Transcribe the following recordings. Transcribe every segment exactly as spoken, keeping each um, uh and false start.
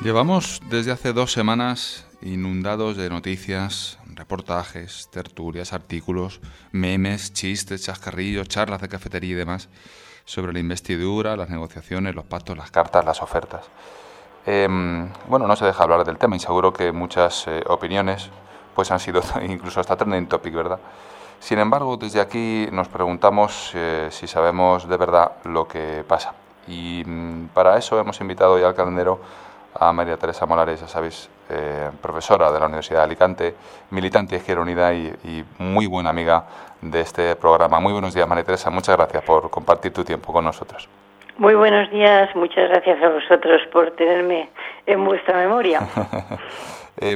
Llevamos desde hace dos semanas inundados de noticias, reportajes, tertulias, artículos, memes, chistes, chascarrillos, charlas de cafetería y demás sobre la investidura, las negociaciones, los pactos, las cartas, las ofertas. Eh, bueno, no se deja hablar del tema y seguro que muchas eh, opiniones pues han sido incluso hasta trending topic, ¿verdad? Sin embargo, desde aquí nos preguntamos eh, si sabemos de verdad lo que pasa. Y mm, para eso hemos invitado hoy al calendero a María Teresa Molares, ya sabéis, eh, profesora de la Universidad de Alicante, militante de Izquierda Unida y, y muy buena amiga de este programa. Muy buenos días, María Teresa. Muchas gracias por compartir tu tiempo con nosotros. Muy buenos días. Muchas gracias a vosotros por tenerme en vuestra memoria. eh,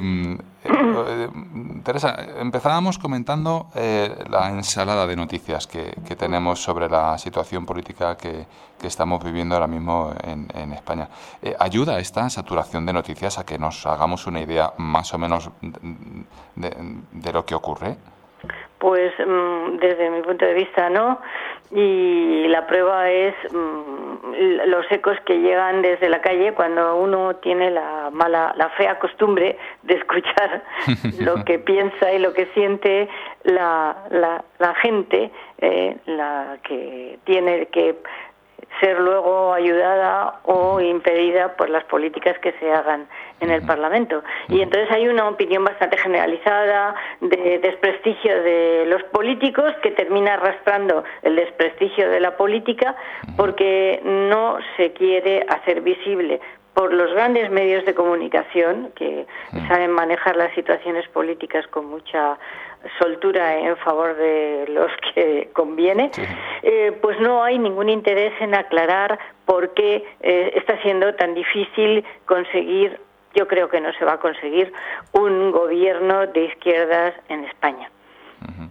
eh, Teresa, empezábamos comentando eh, la ensalada de noticias que, que tenemos sobre la situación política que, que estamos viviendo ahora mismo en, en España. Eh, ¿Ayuda esta saturación de noticias a que nos hagamos una idea más o menos de, de, de lo que ocurre? Pues desde mi punto de vista no, y la prueba es mmm, los ecos que llegan desde la calle cuando uno tiene la mala, la fea costumbre de escuchar lo que piensa y lo que siente la, la, la gente, eh, la que tiene que ser luego ayudada o impedida por las políticas que se hagan en el Parlamento. Y entonces hay una opinión bastante generalizada de desprestigio de los políticos que termina arrastrando el desprestigio de la política porque no se quiere hacer visible por los grandes medios de comunicación que saben manejar las situaciones políticas con mucha soltura en favor de los que conviene, sí. eh, pues no hay ningún interés en aclarar por qué eh, está siendo tan difícil conseguir, yo creo que no se va a conseguir, un gobierno de izquierdas en España. Uh-huh.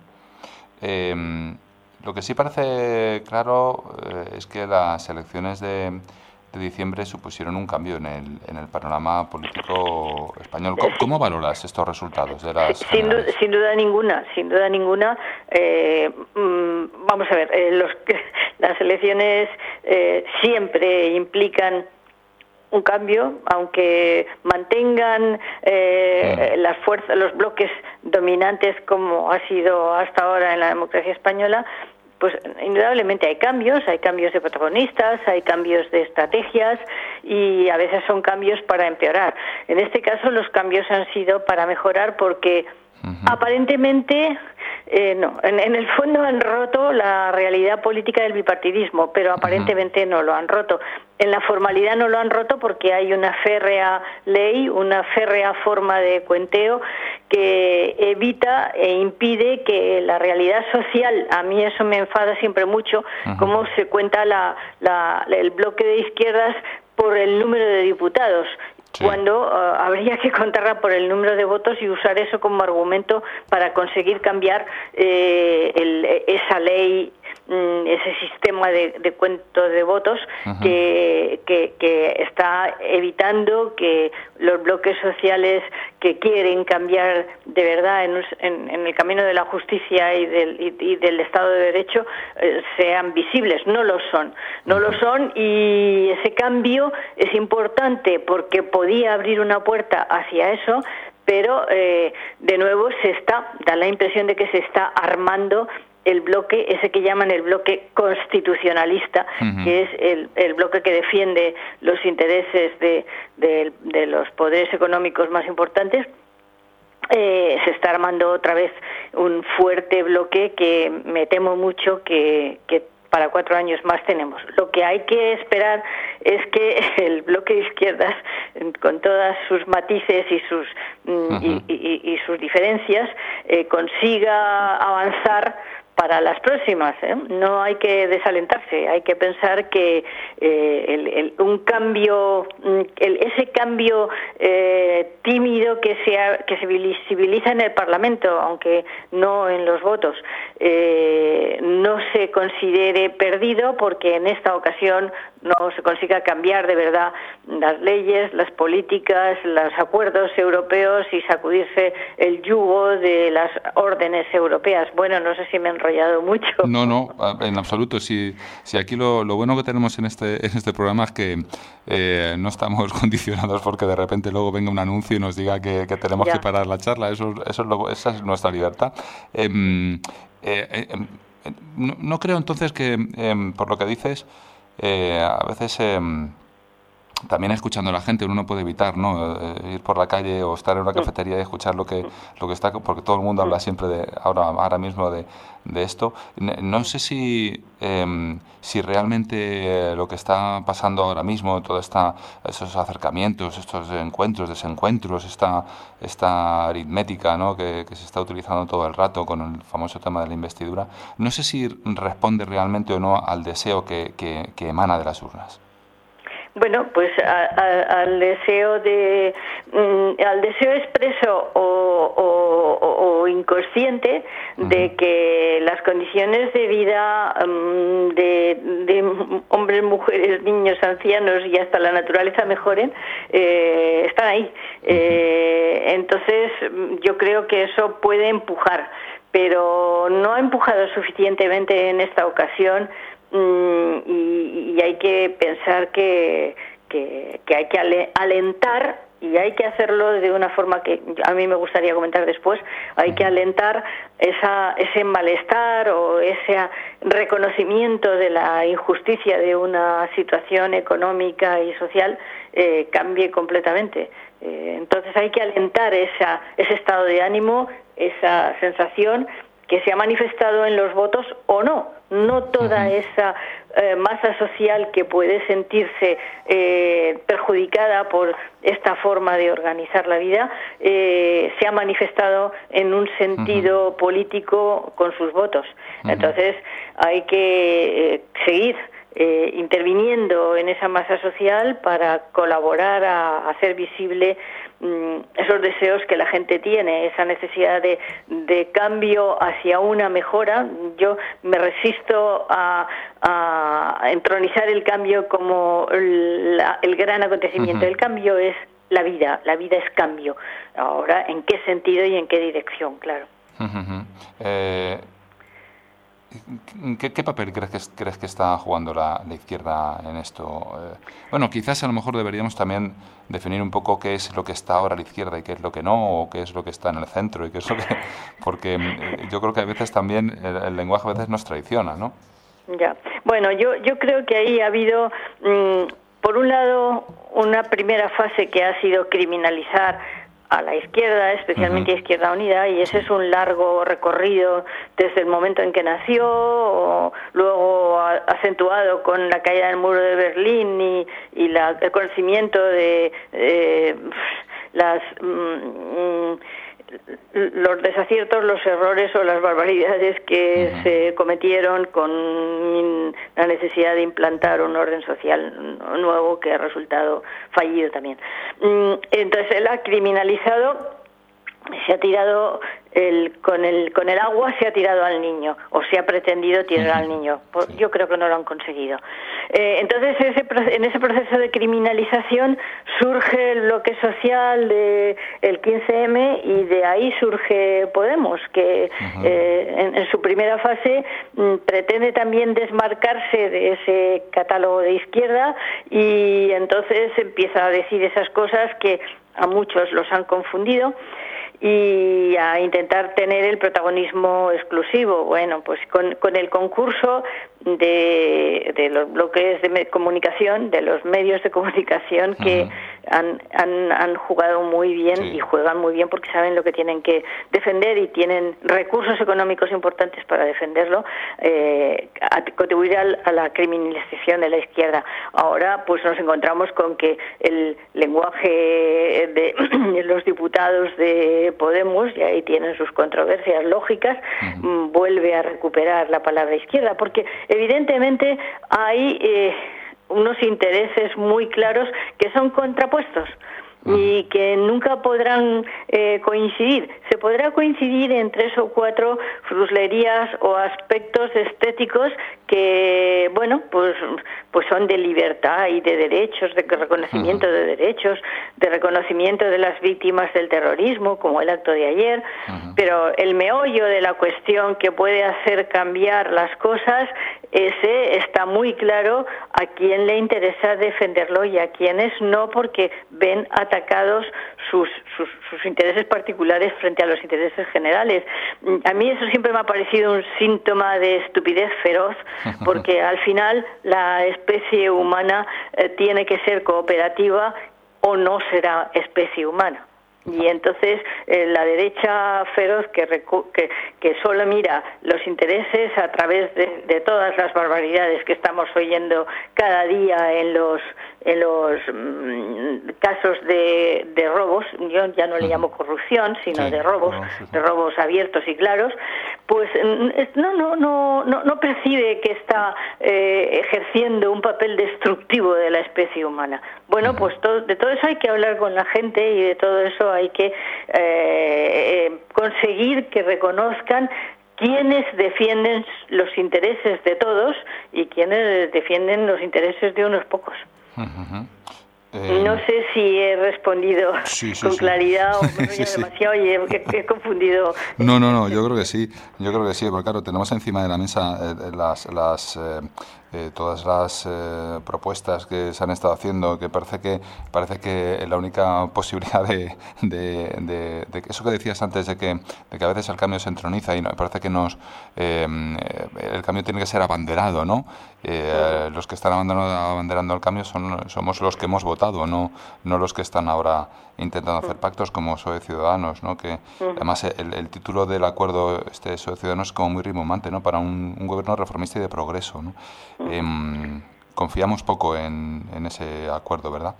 Eh, lo que sí parece claro eh, es que las elecciones de... de diciembre supusieron un cambio en el, en el panorama político español. ¿Cómo, cómo valoras estos resultados de las sin, du sin duda ninguna, sin duda ninguna. Eh, mmm, vamos a ver, eh, los, las elecciones eh, siempre implican un cambio, aunque mantengan eh, las fuerzas, los bloques dominantes como ha sido hasta ahora en la democracia española. Pues indudablemente hay cambios, hay cambios de protagonistas, hay cambios de estrategias y a veces son cambios para empeorar. En este caso los cambios han sido para mejorar porque uh-huh. aparentemente, eh, no, en, en el fondo han roto la realidad política del bipartidismo, pero aparentemente uh-huh. no lo han roto. En la formalidad no lo han roto porque hay una férrea ley, una férrea forma de cuenteo que evita e impide que la realidad social, a mí eso me enfada siempre mucho, uh-huh. cómo se cuenta la, la, el bloque de izquierdas por el número de diputados. Sí. Cuando uh, habría que contarla por el número de votos y usar eso como argumento para conseguir cambiar eh, el, esa ley, mm, ese sistema de, de cuento de votos uh-huh. que, que, que está evitando que los bloques sociales que quieren cambiar de verdad en, en, en el camino de la justicia y del, y, y del Estado de Derecho eh, sean visibles. No lo son, no uh-huh. lo son y ese cambio es importante porque podía abrir una puerta hacia eso, pero eh, de nuevo se está, da la impresión de que se está armando el bloque, ese que llaman el bloque constitucionalista, uh-huh. que es el, el bloque que defiende los intereses de, de, de los poderes económicos más importantes. Eh, se está armando otra vez un fuerte bloque que me temo mucho que, que para cuatro años más tenemos. Lo que hay que esperar es que el bloque de izquierdas, con todas sus matices y sus uh-huh. y, y, y sus diferencias, eh, consiga avanzar para las próximas, ¿eh? No hay que desalentarse, hay que pensar que eh, el, el, un cambio, el, ese cambio eh, tímido que se, ha, que se visibiliza en el Parlamento, aunque no en los votos, eh, no se considere perdido porque en esta ocasión no se consiga cambiar de verdad las leyes, las políticas, los acuerdos europeos y sacudirse el yugo de las órdenes europeas. Bueno, no sé si me he enrollado mucho. No, no, en absoluto. Sí, Sí, aquí lo, lo bueno que tenemos en este, en este programa es que eh, no estamos condicionados porque de repente luego venga un anuncio y nos diga que, que tenemos ya. que parar la charla. Eso, eso es lo, esa es nuestra libertad. Eh, eh, eh, no, no creo entonces que, eh, por lo que dices, eh, a veces... Eh, también escuchando a la gente uno no puede evitar, ¿no? Eh, ir por la calle o estar en una cafetería y escuchar lo que lo que está, porque todo el mundo habla siempre de ahora ahora mismo de, de esto. No sé si eh, si realmente lo que está pasando ahora mismo, todos esta, esos acercamientos, estos encuentros, desencuentros, esta esta aritmética, ¿no? que, que se está utilizando todo el rato con el famoso tema de la investidura, no sé si responde realmente o no al deseo que, que, que emana de las urnas. Bueno, pues a, a, al deseo de mm, al deseo expreso o, o, o inconsciente de uh-huh. que las condiciones de vida um, de, de hombres, mujeres, niños, ancianos y hasta la naturaleza mejoren, eh, están ahí. Uh-huh. Eh, entonces, yo creo que eso puede empujar, pero no ha empujado suficientemente en esta ocasión. Y, y hay que pensar que, que, que hay que alentar, y hay que hacerlo de una forma que a mí me gustaría comentar después, hay que alentar esa, ese malestar o ese reconocimiento de la injusticia de una situación económica y social eh, cambie completamente. Eh, entonces hay que alentar esa, ese estado de ánimo, esa sensación que se ha manifestado en los votos o no. No toda uh-huh. esa eh, masa social que puede sentirse eh, perjudicada por esta forma de organizar la vida eh, se ha manifestado en un sentido uh-huh. político con sus votos. Uh-huh. Entonces hay que eh, seguir eh, interviniendo en esa masa social para colaborar a hacer visible esos deseos que la gente tiene, esa necesidad de, de cambio hacia una mejora. Yo me resisto a, a entronizar el cambio como el, la, el gran acontecimiento. Uh-huh. El cambio es la vida, la vida es cambio. Ahora, ¿en qué sentido y en qué dirección? Claro. Uh-huh. Eh... ¿Qué, ¿Qué papel crees que, crees que está jugando la, la izquierda en esto? Eh, bueno, quizás a lo mejor deberíamos también definir un poco qué es lo que está ahora a la izquierda y qué es lo que no, o qué es lo que está en el centro y qué es lo que... Porque eh, yo creo que a veces también el, el lenguaje a veces nos traiciona, ¿no? Ya. Bueno, yo, yo creo que ahí ha habido, mmm, por un lado, una primera fase que ha sido criminalizar a la izquierda, especialmente uh-huh. a Izquierda Unida, y ese es un largo recorrido desde el momento en que nació, o luego acentuado con la caída del muro de Berlín y, y la, el conocimiento de eh, las mm, los desaciertos, los errores o las barbaridades que uh-huh. se cometieron con la necesidad de implantar un orden social nuevo que ha resultado fallido también. Entonces él ha criminalizado, se ha tirado el, con el con el agua se ha tirado al niño, o se ha pretendido tirar uh-huh. al niño. Yo creo que no lo han conseguido. Eh, entonces ese, en ese proceso de criminalización surge el bloque social de el quince eme y de ahí surge Podemos, que uh-huh. eh, en, en su primera fase m, pretende también desmarcarse de ese catálogo de izquierda, y entonces empieza a decir esas cosas que a muchos los han confundido y a intentar tener el protagonismo exclusivo. Bueno, pues con, con el concurso de, de los bloques de comunicación, de los medios de comunicación que uh-huh. han, han, han jugado muy bien sí. y juegan muy bien porque saben lo que tienen que defender y tienen recursos económicos importantes para defenderlo, eh, a contribuir a, a la criminalización de la izquierda. Ahora pues nos encontramos con que el lenguaje de, de los diputados de Podemos, y ahí tienen sus controversias lógicas, uh-huh. vuelve a recuperar la palabra izquierda, porque evidentemente hay eh, unos intereses muy claros que son contrapuestos y que nunca podrán eh, coincidir. Se podrá coincidir en tres o cuatro fruslerías o aspectos estéticos que, bueno, pues pues son de libertad y de derechos, de reconocimiento uh-huh. de derechos, de reconocimiento de las víctimas del terrorismo, como el acto de ayer, uh-huh. pero el meollo de la cuestión que puede hacer cambiar las cosas ese está muy claro a quién le interesa defenderlo y a quiénes no, porque ven atacados sus, sus, sus intereses particulares frente a los intereses generales. A mí eso siempre me ha parecido un síntoma de estupidez feroz, porque al final la especie humana eh, tiene que ser cooperativa o no será especie humana. Y entonces eh, la derecha feroz que, recu- que que solo mira los intereses a través de, de todas las barbaridades que estamos oyendo cada día en los en los mm, casos de, de robos, yo ya no le llamo corrupción, sino sí, de robos, no, sí, sí. de robos abiertos y claros, pues no no no no, no percibe que está eh, ejerciendo un papel destructivo de la especie humana. Bueno, pues todo, de todo eso hay que hablar con la gente y de todo eso hay que eh, conseguir que reconozcan quiénes defienden los intereses de todos y quiénes defienden los intereses de unos pocos. Uh-huh. Eh, no sé si he respondido sí, sí, con claridad sí. o me sí, sí. demasiado y he, he, he confundido. No, no, no, yo creo que sí, yo creo que sí, porque claro, tenemos encima de la mesa eh, las, las eh, eh, todas las eh, propuestas que se han estado haciendo, que parece que parece que la única posibilidad de, de, de, de eso que decías antes de que, de que a veces el cambio se entroniza y no, parece que nos eh, el cambio tiene que ser abanderado, ¿no? Eh, los que están abanderando, abanderando el cambio son somos los que hemos votado, no no los que están ahora intentando hacer pactos como S O E Ciudadanos, ¿no? Que además el, el título del acuerdo este S O E Ciudadanos es como muy rimbombante, ¿no? Para un, un gobierno reformista y de progreso, ¿no? Eh, confiamos poco en, en ese acuerdo, ¿verdad?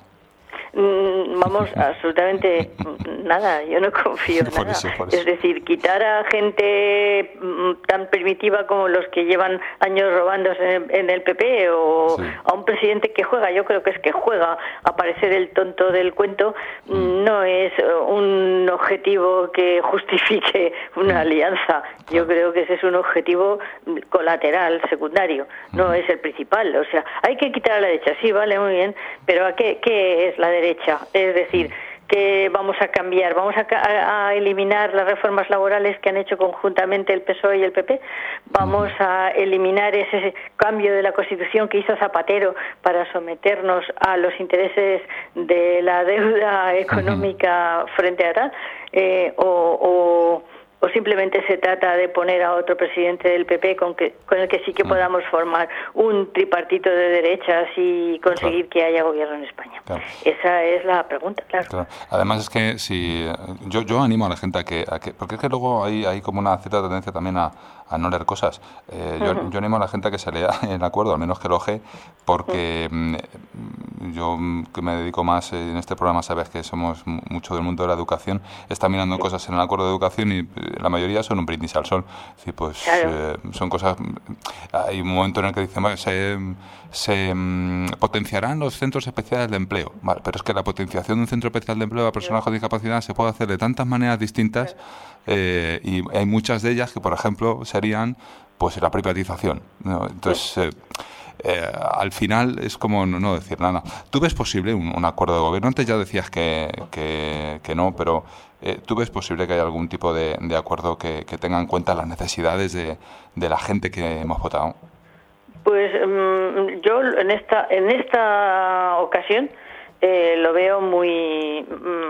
Vamos, absolutamente nada, yo no confío en nada. Eso, eso. Es decir, quitar a gente tan primitiva como los que llevan años robándose en el P P o sí. a un presidente que juega, yo creo que es que juega a parecer el tonto del cuento, mm. no es un objetivo que justifique una mm. alianza. Yo creo que ese es un objetivo colateral, secundario, no mm. es el principal. O sea, hay que quitar a la derecha, sí, vale, muy bien, pero ¿a qué, qué es la derecha? Es decir, que vamos a cambiar, vamos a, a eliminar las reformas laborales que han hecho conjuntamente el P S O E y el P P, vamos a eliminar ese cambio de la Constitución que hizo Zapatero para someternos a los intereses de la deuda económica frente a tal, eh, o, o o simplemente se trata de poner a otro presidente del P P con que con el que sí que podamos formar un tripartito de derechas y conseguir claro. que haya gobierno en España. Claro. Esa es la pregunta, claro. claro. Además es que si yo yo animo a la gente a que, a que porque es que luego hay hay como una cierta tendencia también a, a no leer cosas. Eh, yo, uh-huh. yo animo a la gente a que se lea el acuerdo, al menos que lo oje, porque uh-huh. yo que me dedico más en este programa, sabes que somos mucho del mundo de la educación, está mirando sí. cosas en el acuerdo de educación y la mayoría son un brindis al sol. Es decir, pues claro. eh, son cosas. Hay un momento en el que dicen, vale, se, se um, potenciarán los centros especiales de empleo. Vale, pero es que la potenciación de un centro especial de empleo a personas claro. con discapacidad se puede hacer de tantas maneras distintas claro. eh, y hay muchas de ellas que, por ejemplo, serían pues la privatización, ¿no? Entonces. Eh, Eh, al final es como no, no decir nada. ¿Tú ves posible un, un acuerdo de gobierno? Antes ya decías que, que, que no, pero eh, ¿tú ves posible que haya algún tipo de, de acuerdo que, que tenga en cuenta las necesidades de, de la gente que hemos votado? Pues um, yo en esta en esta ocasión eh, lo veo muy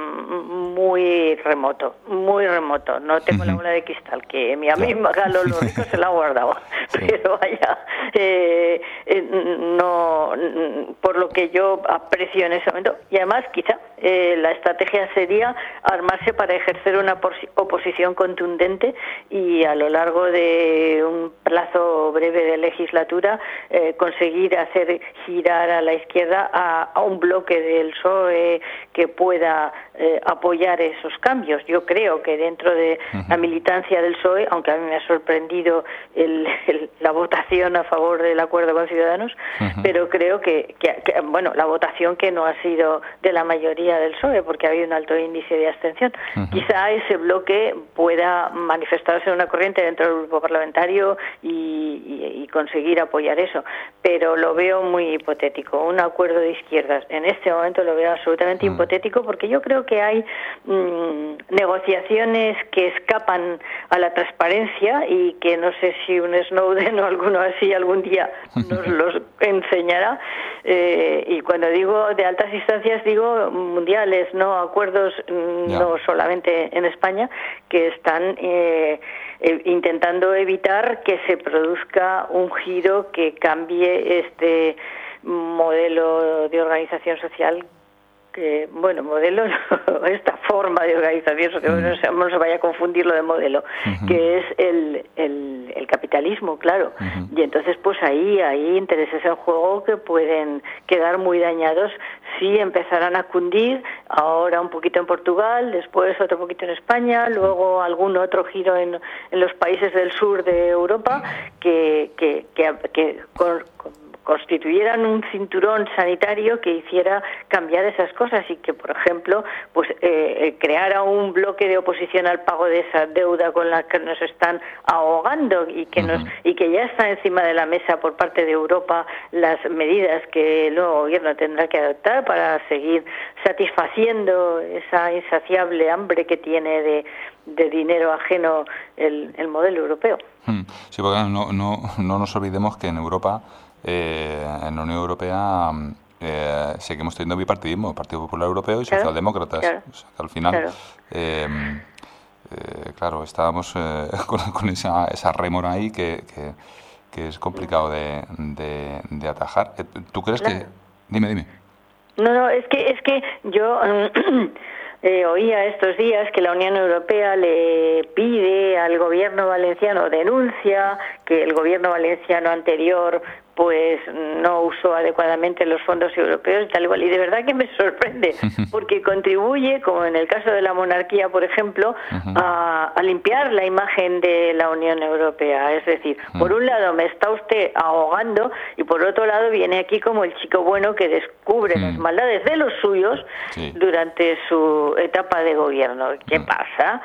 muy remoto, muy remoto. No tengo uh-huh. la bola de cristal, que mi amigo claro. Galo Rico se la ha guardado. Sí. Pero vaya, eh, eh, no, por lo que yo aprecio en ese momento, y además quizá eh, la estrategia sería armarse para ejercer una oposición contundente y a lo largo de un plazo breve de legislatura eh, conseguir hacer girar a la izquierda a, a un bloque del P S O E que pueda eh, apoyar esos cambios. Yo creo que dentro de uh-huh. la militancia del P S O E, aunque a mí me ha sorprendido el, el, la votación a favor del acuerdo con Ciudadanos, uh-huh. pero creo que, que, que, bueno, la votación que no ha sido de la mayoría del P S O E, porque ha habido un alto índice de abstención. Uh-huh. Quizá ese bloque pueda manifestarse en una corriente dentro del grupo parlamentario y, y, y conseguir apoyar eso, pero lo veo muy hipotético. Un acuerdo de izquierdas en este momento momento lo veo absolutamente mm. hipotético, porque yo creo que hay mmm, negociaciones que escapan a la transparencia y que no sé si un Snowden o alguno así algún día nos los enseñará. Eh, y cuando digo de altas instancias digo mundiales, no acuerdos, yeah. no solamente en España, que están eh, eh, intentando evitar que se produzca un giro que cambie este modelo de organización social, que bueno, modelo, esta forma de organización social, no se, no se vaya a confundir lo de modelo, uh-huh. que es el, el, el capitalismo, claro. Uh-huh. Y entonces pues ahí hay intereses en juego que pueden quedar muy dañados si empezaran a cundir, ahora un poquito en Portugal, después otro poquito en España, luego algún otro giro en, en los países del sur de Europa, que, que, que, que con, con, constituyeran un cinturón sanitario que hiciera cambiar esas cosas y que, por ejemplo, pues eh, creara un bloque de oposición al pago de esa deuda con la que nos están ahogando y que nos y que ya está encima de la mesa por parte de Europa las medidas que el nuevo gobierno tendrá que adoptar para seguir satisfaciendo esa insaciable hambre que tiene de, de dinero ajeno el, el modelo europeo. Sí, porque no, no, no nos olvidemos que en Europa Eh, en la Unión Europea eh, seguimos teniendo bipartidismo, Partido Popular Europeo y claro, socialdemócratas. Claro, o sea, que al final, claro, eh, eh, claro estábamos eh, con, con esa, esa rémora ahí que, que, que es complicado de, de, de atajar. ¿Tú crees claro. que...? Dime, dime. No, no, es que, es que yo... Eh, oía estos días que la Unión Europea le pide al gobierno valenciano, denuncia que el gobierno valenciano anterior pues no usó adecuadamente los fondos europeos y tal igual, y de verdad que me sorprende porque contribuye, como en el caso de la monarquía, por ejemplo, a, a limpiar la imagen de la Unión Europea. Es decir, por un lado me está usted ahogando y por otro lado viene aquí como el chico bueno que descubre las maldades de los suyos sí. durante su etapa de gobierno. ¿Qué pasa?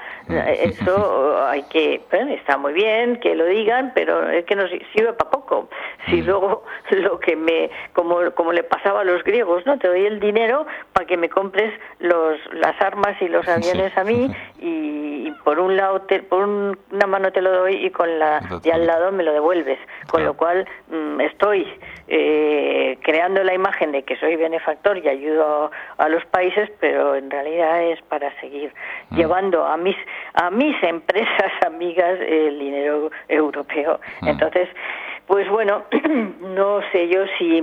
Eso hay que, bueno, está muy bien que lo digan, pero es que nos sirve para poco. Si luego lo que me, como como le pasaba a los griegos, ¿no? Te doy el dinero para que me compres los las armas y los aviones sí. a mí y, y por un lado te, por un, una mano te lo doy y con la y al lado me lo devuelves, con claro. lo cual mmm, estoy eh, creando la imagen de que soy benefactor y ayudo a, a los países, pero en realidad es para seguir mm. llevando a mis a mis empresas amigas el dinero europeo. Mm. Entonces, pues bueno, no sé yo si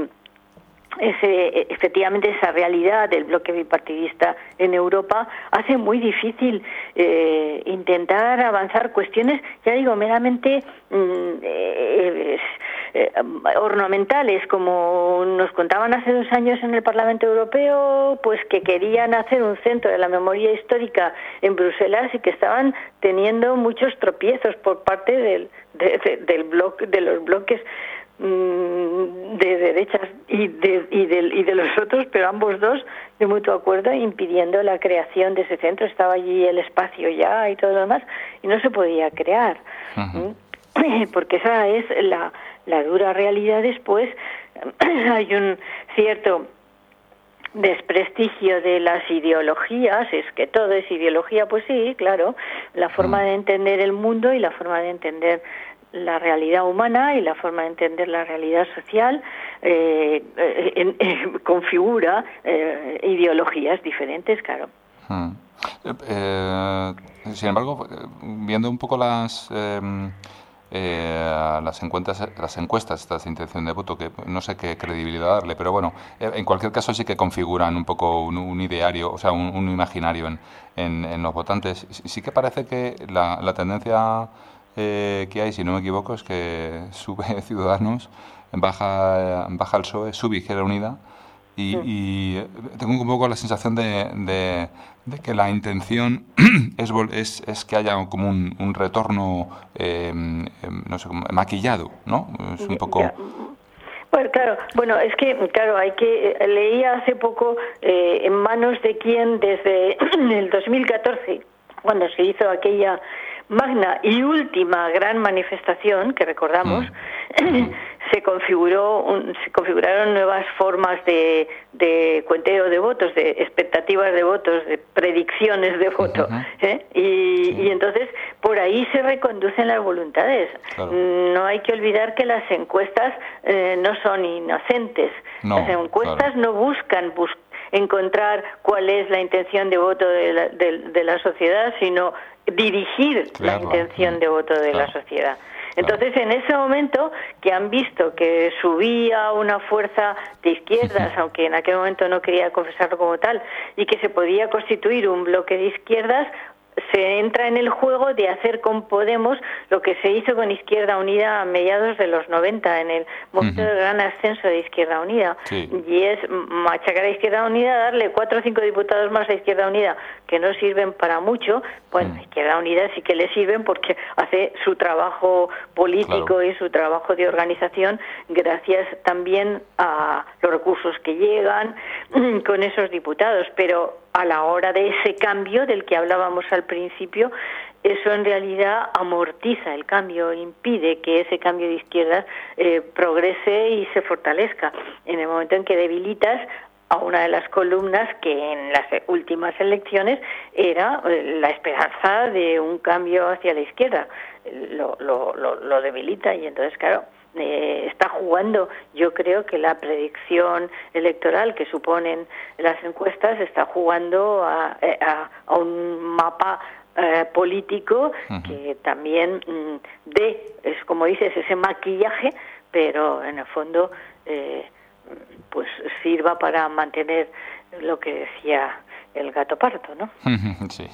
ese, efectivamente esa realidad del bloque bipartidista en Europa hace muy difícil eh, intentar avanzar cuestiones, ya digo, meramente mm, eh, eh, ornamentales, como nos contaban hace dos años en el Parlamento Europeo, pues que querían hacer un centro de la memoria histórica en Bruselas y que estaban teniendo muchos tropiezos por parte del, de, de, del bloque, de los bloques de derechas y de, y, de, y de los otros, pero ambos dos de mutuo acuerdo, impidiendo la creación de ese centro. Estaba allí el espacio ya y todo lo demás y no se podía crear. Uh-huh. Porque esa es la, la dura realidad. Después hay un cierto desprestigio de las ideologías, es que todo es ideología, pues sí, claro, la forma de entender el mundo y la forma de entender la realidad humana y la forma de entender la realidad social eh, eh, eh, configura eh, ideologías diferentes, claro. Hmm. Eh, sin embargo, viendo un poco las eh, eh, las encuestas, las encuestas estas de intención de voto, que no sé qué credibilidad darle, pero bueno, en cualquier caso sí que configuran un poco un, un ideario, o sea, un, un imaginario en, en, en los votantes. Sí que parece que la, la tendencia Eh, que hay, si no me equivoco, es que sube Ciudadanos, baja baja el P S O E, sube Izquierda Unida y, sí. y tengo un poco la sensación de, de, de que la intención es, es, es que haya como un, un retorno eh, no sé, maquillado, ¿no? Es un poco... Ya. Bueno, claro, bueno, es que, claro, hay que, leía hace poco eh, en manos de quién desde el dos mil catorce, cuando se hizo aquella magna y última gran manifestación que recordamos, mm. se configuró un, se configuraron nuevas formas de, de cuenteo de votos, de expectativas de votos, de predicciones de voto, uh-huh. ¿eh? y, sí. y entonces por ahí se reconducen las voluntades. Claro. No hay que olvidar que las encuestas eh, no son inocentes. No, las encuestas claro. no buscan bus encontrar cuál es la intención de voto de la, de, de la sociedad, sino dirigir claro. la intención de voto de claro. la sociedad. Entonces, en ese momento que han visto que subía una fuerza de izquierdas, aunque en aquel momento no quería confesarlo como tal, y que se podía constituir un bloque de izquierdas, se entra en el juego de hacer con Podemos lo que se hizo con Izquierda Unida a mediados de los noventa, en el momento uh-huh. del gran ascenso de Izquierda Unida. Sí. Y es machacar a Izquierda Unida, darle cuatro o cinco diputados más a Izquierda Unida, que no sirven para mucho. Bueno, uh-huh. Izquierda Unida sí que le sirven porque hace su trabajo político claro. y su trabajo de organización gracias también a los recursos que llegan con esos diputados. Pero a la hora de ese cambio del que hablábamos al principio, eso en realidad amortiza el cambio, impide que ese cambio de izquierdas eh, progrese y se fortalezca. En el momento en que debilitas a una de las columnas que en las últimas elecciones era eh, la esperanza de un cambio hacia la izquierda, lo, lo, lo, lo debilita y entonces, claro, Eh, está jugando, yo creo que la predicción electoral que suponen las encuestas está jugando a, a, a un mapa eh, político uh-huh. que también mm, de, es como dices, ese maquillaje, pero en el fondo eh, pues sirva para mantener lo que decía el gato pardo, ¿no? Sí.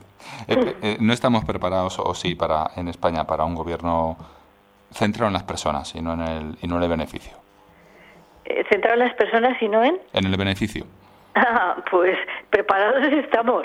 eh, eh, no estamos preparados, o sí, para en España para un gobierno centrado en las personas y no en el, y no en el beneficio. Eh, ¿Centrado en las personas y no en? En el beneficio. Ah, pues preparados estamos.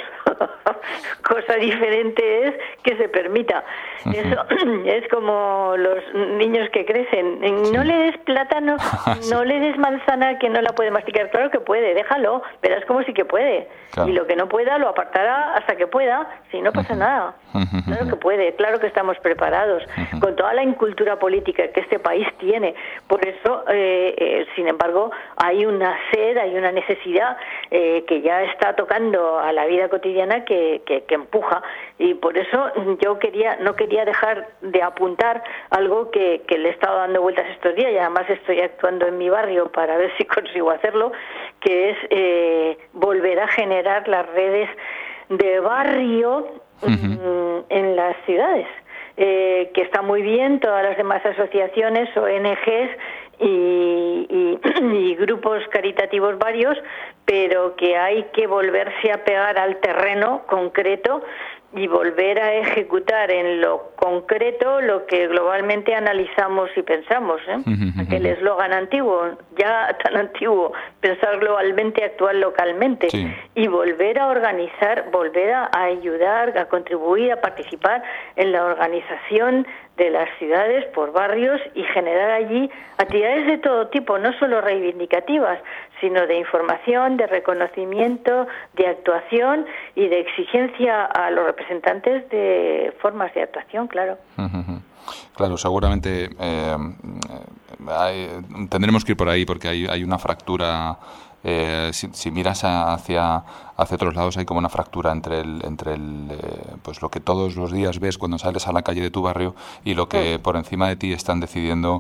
Cosa diferente es que se permita. Uh-huh. Eso es como los niños que crecen. No sí. le des plátano, sí. no le des manzana que no la puede masticar. Claro que puede, déjalo, verás como sí que puede. Claro. Y lo que no pueda lo apartará hasta que pueda, si no pasa uh-huh. nada. Uh-huh. Claro que puede, claro que estamos preparados, uh-huh. con toda la incultura política que este país tiene. Por eso, eh, eh, sin embargo, hay una sed, hay una necesidad eh, que ya está tocando a la vida cotidiana que, que, que empuja. Y por eso yo quería no quería dejar de apuntar algo que, que le he estado dando vueltas estos días, y además estoy actuando en mi barrio para ver si consigo hacerlo, que es eh, volver a generar las redes de barrio uh-huh. en las ciudades, eh, que está muy bien, todas las demás asociaciones, O N Ges y, y, y grupos caritativos varios, pero que hay que volverse a pegar al terreno concreto y volver a ejecutar en lo concreto lo que globalmente analizamos y pensamos, ¿eh? Uh-huh. Aquel eslogan antiguo, ya tan antiguo, pensar globalmente, actuar localmente, sí. y volver a organizar, volver a ayudar, a contribuir, a participar en la organización de las ciudades por barrios y generar allí actividades de todo tipo, no solo reivindicativas, sino de información, de reconocimiento, de actuación y de exigencia a los representantes de formas de actuación, claro. Uh-huh. Claro, seguramente eh, hay, tendremos que ir por ahí porque hay, hay una fractura. Eh, si, si miras hacia hacia otros lados, hay como una fractura entre el entre el eh, pues lo que todos los días ves cuando sales a la calle de tu barrio y lo que sí. por encima de ti están decidiendo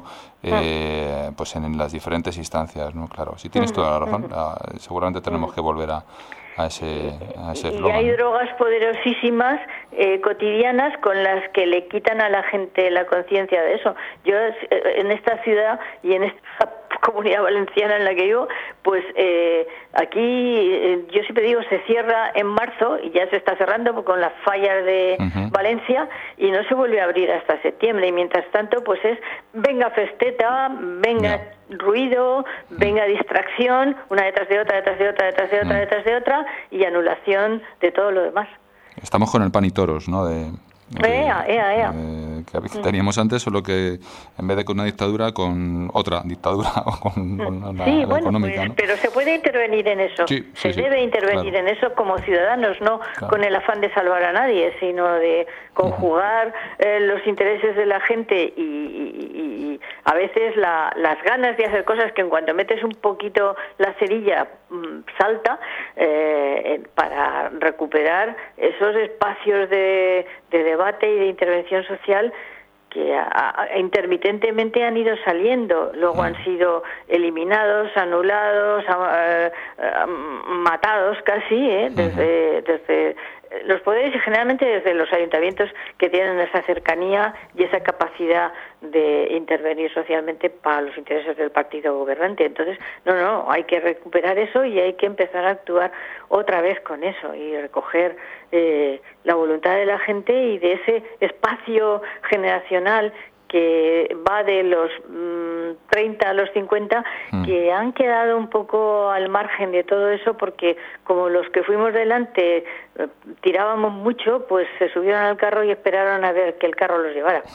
eh, sí. pues en, en las diferentes instancias, ¿no? Claro, si tienes toda la razón, uh, seguramente tenemos que volver a a ese a ese y hay drogas poderosísimas eh, cotidianas con las que le quitan a la gente la conciencia de eso. Yo en esta ciudad y en esta comunidad valenciana en la que vivo, pues eh, aquí eh, yo siempre digo se cierra en marzo y ya se está cerrando con las fallas de uh-huh. Valencia y no se vuelve a abrir hasta septiembre, y mientras tanto pues es venga festeta, venga yeah. ruido, venga distracción, una detrás de otra, detrás de otra, detrás de otra, uh-huh. detrás de otra, y anulación de todo lo demás. Estamos con el pan y toros, ¿no? De Ea, ea, ea. Eh, que teníamos antes, solo que en vez de con una dictadura, con otra dictadura o con, con la, sí, la bueno, económica, pues, ¿no? pero se puede intervenir en eso. Sí, se sí, debe sí, intervenir claro. en eso como ciudadanos, no Claro. con el afán de salvar a nadie, sino de conjugar uh-huh. eh, los intereses de la gente y, y, y a veces la, las ganas de hacer cosas que en cuanto metes un poquito la cerilla mmm, salta eh, para recuperar esos espacios de, de debate y de intervención social que a, a, intermitentemente han ido saliendo, luego han sido eliminados, anulados, a, a, a, matados casi, ¿eh? desde, desde los poderes y generalmente desde los ayuntamientos que tienen esa cercanía y esa capacidad de intervenir socialmente para los intereses del partido gobernante. Entonces, no, no, hay que recuperar eso y hay que empezar a actuar otra vez con eso y recoger eh, la voluntad de la gente y de ese espacio generacional que va de los mmm, treinta a los cincuenta, mm. que han quedado un poco al margen de todo eso porque como los que fuimos delante eh, tirábamos mucho, pues se subieron al carro y esperaron a ver que el carro los llevara.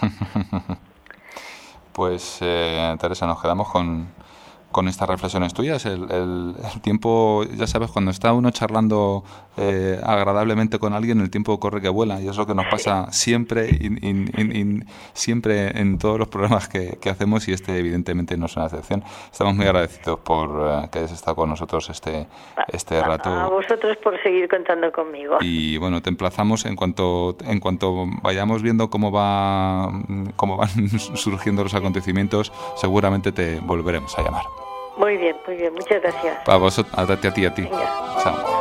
Pues eh, Teresa, nos quedamos con, con estas reflexiones tuyas. El, el, el tiempo, ya sabes, cuando está uno charlando eh, agradablemente con alguien, el tiempo corre que vuela, y es lo que nos pasa siempre, in, in, in, in, siempre en todos los programas que, que hacemos, y este evidentemente no es una excepción. Estamos muy agradecidos por uh, que hayas estado con nosotros este, este rato. A vosotros por seguir contando conmigo. Y bueno, te emplazamos en cuanto en cuanto vayamos viendo cómo va cómo van surgiendo los acontecimientos, seguramente te volveremos a llamar. Muy bien, muy bien, muchas gracias. A vosotros, a ti, a ti, a ti. Venga. Chao.